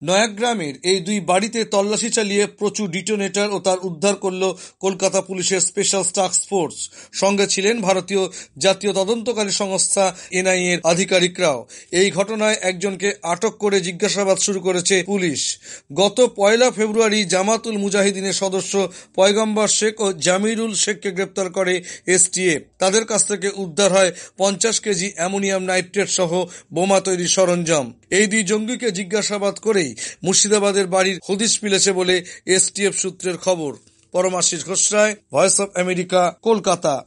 নয়াগ্রামের এই দুই বাড়িতে তল্লাশি চালিয়ে প্রচুর ডিটোনেটর ও তার উদ্ধার করল কলকাতা পুলিশের স্পেশাল টাস্ক ফোর্স। সঙ্গে ছিলেন ভারতীয় জাতীয় তদন্তকারী সংস্থা এনআইএ-র আধিকারিকরাও। এই ঘটনায় একজনকে আটক করে জিজ্ঞাসাবাদ শুরু করেছে পুলিশ। গত 1 ফেব্রুয়ারি জামাতুল মুজাহিদিনের সদস্য পয়গম্বর শেখ ও জামিরুল শেখকে গ্রেপ্তার করে এসটিএফ। তাদের কাছ থেকে উদ্ধার হয় 50 কেজি অ্যামোনিয়াম নাইট্রেট সহ বোমা তৈরির সরঞ্জাম। এই দুই জঙ্গিকে জিজ্ঞাসাবাদ করেই মুর্শিদাবাদের বাড়ির হদিশ মিলেছে বলে এসটিএফ সূত্রের খবর। Paramashis Ghoshroy, voice of America, Kolkata.